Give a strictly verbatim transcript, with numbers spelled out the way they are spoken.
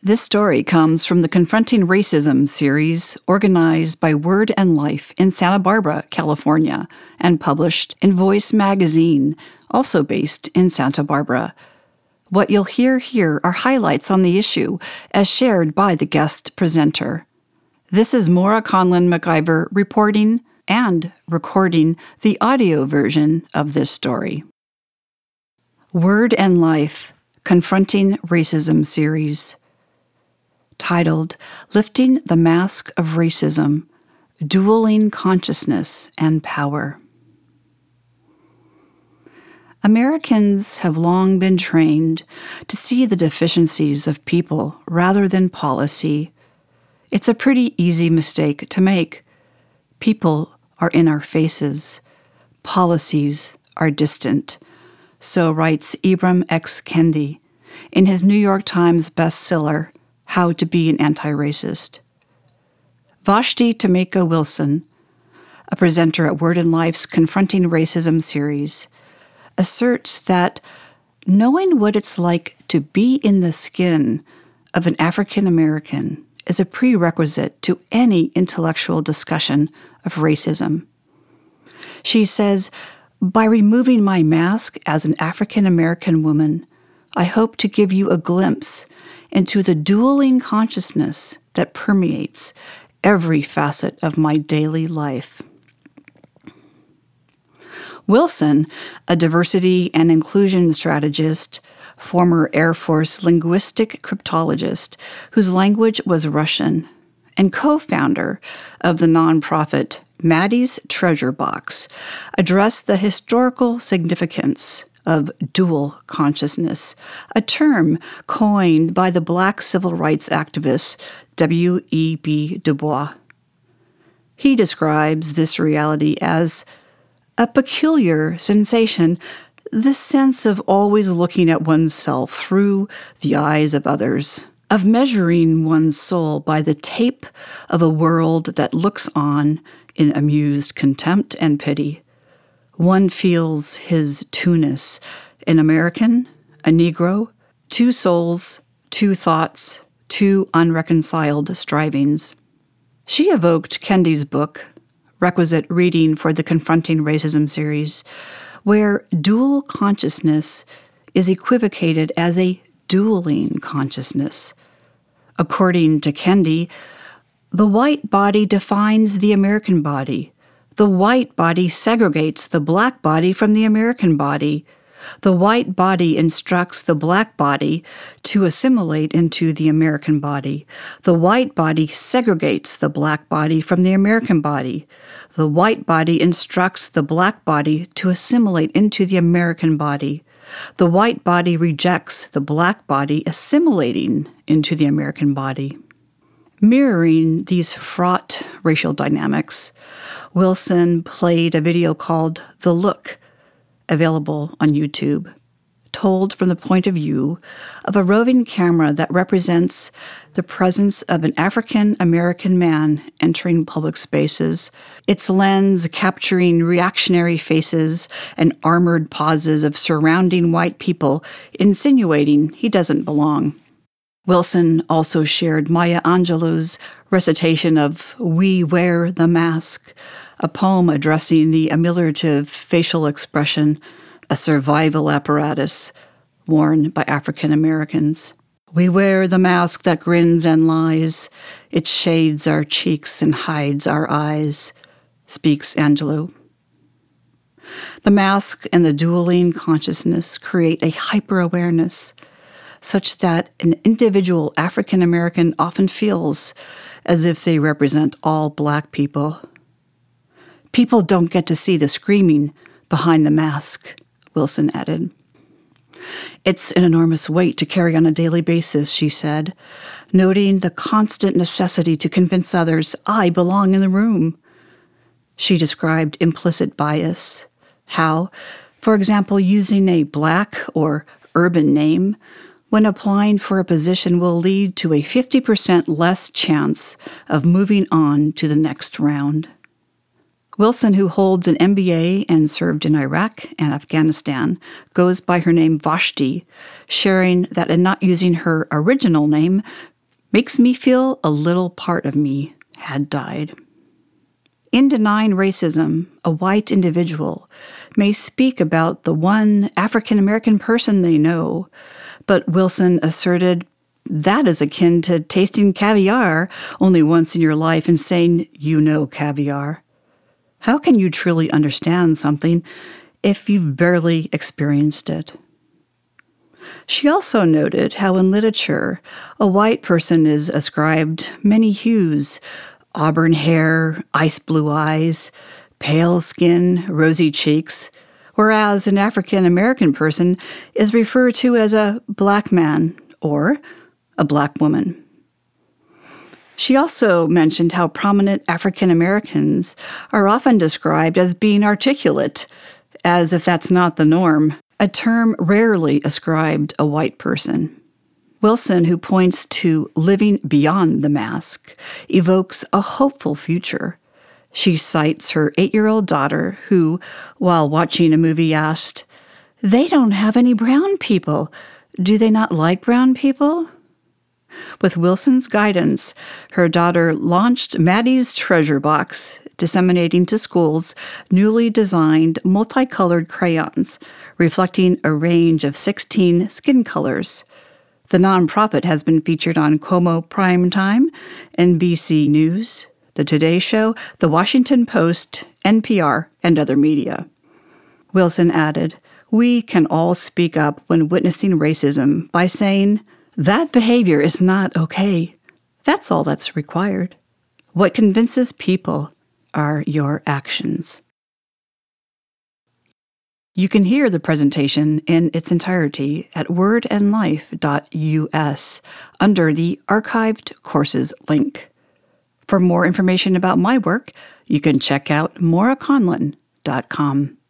This story comes from the Confronting Racism series organized by Word and Life in Santa Barbara, California, and published in Voice magazine, also based in Santa Barbara. What you'll hear here are highlights on the issue as shared by the guest presenter. This is Maura Conlon McIver reporting and recording the audio version of this story. Word and Life, Confronting Racism series, titled Lifting the Mask of Racism, Dueling Consciousness and Power. Americans have long been trained to see the deficiencies of people rather than policy. It's a pretty easy mistake to make. People are in our faces. Policies are distant. So writes Ibram X. Kendi in his New York Times bestseller, How to Be an Anti-Racist. Vashti Tameka Wilson, a presenter at Word and Life's Confronting Racism series, asserts that knowing what it's like to be in the skin of an African American is a prerequisite to any intellectual discussion of racism. She says, "By removing my mask as an African American woman, I hope to give you a glimpse into the dueling consciousness that permeates every facet of my daily life." Wilson, a diversity and inclusion strategist, former Air Force linguistic cryptologist whose language was Russian, and co-founder of the nonprofit Maddie's Treasure Box, addressed the historical significance of dual consciousness, a term coined by the Black civil rights activist W E B Du Bois. He describes this reality as a peculiar sensation, the sense of always looking at oneself through the eyes of others, of measuring one's soul by the tape of a world that looks on in amused contempt and pity. One feels his two-ness, an American, a Negro, two souls, two thoughts, two unreconciled strivings. She evoked Kendi's book, requisite reading for the Confronting Racism series, where dual consciousness is equivocated as a dueling consciousness. According to Kendi, the white body defines the American body. The white body segregates the black body from the American body. The white body instructs the black body to assimilate into the American body. The white body segregates the black body from the American body. The white body instructs the black body to assimilate into the American body. The white body rejects the black body assimilating into the American body. Mirroring these fraught racial dynamics, Wilson played a video called The Look, available on YouTube, told from the point of view of a roving camera that represents the presence of an African American man entering public spaces, its lens capturing reactionary faces and armored pauses of surrounding white people, insinuating he doesn't belong. Wilson also shared Maya Angelou's recitation of We Wear the Mask, a poem addressing the ameliorative facial expression, a survival apparatus worn by African Americans. We wear the mask that grins and lies. It shades our cheeks and hides our eyes, speaks Angelou. The mask and the dueling consciousness create a hyper-awareness, such that an individual African American often feels as if they represent all black people. People don't get to see the screaming behind the mask, Wilson added. It's an enormous weight to carry on a daily basis, she said, noting the constant necessity to convince others I belong in the room. She described implicit bias, how, for example, using a black or urban name when applying for a position will lead to a fifty percent less chance of moving on to the next round. Wilson, who holds an M B A and served in Iraq and Afghanistan, goes by her name Vashti, sharing that in not using her original name, makes me feel a little part of me had died. In denying racism, a white individual may speak about the one African American person they know, but Wilson asserted that is akin to tasting caviar only once in your life and saying you know caviar. How can you truly understand something if you've barely experienced it? She also noted how in literature, a white person is ascribed many hues: auburn hair, ice blue eyes, pale skin, rosy cheeks, whereas an African American person is referred to as a black man or a black woman. She also mentioned how prominent African Americans are often described as being articulate, as if that's not the norm, a term rarely ascribed a white person. Wilson, who points to living beyond the mask, evokes a hopeful future. She cites her eight-year-old daughter who, while watching a movie, asked, "They don't have any brown people. Do they not like brown people?" With Wilson's guidance, her daughter launched Maddie's Treasure Box, disseminating to schools newly designed multicolored crayons, reflecting a range of sixteen skin colors. The nonprofit has been featured on Como Primetime, N B C News, The Today Show, The Washington Post, N P R, and other media. Wilson added, "We can all speak up when witnessing racism by saying, 'That behavior is not okay.' That's all that's required. What convinces people are your actions." You can hear the presentation in its entirety at word and life dot U S under the Archived Courses link. For more information about my work, you can check out maura conlon dot com.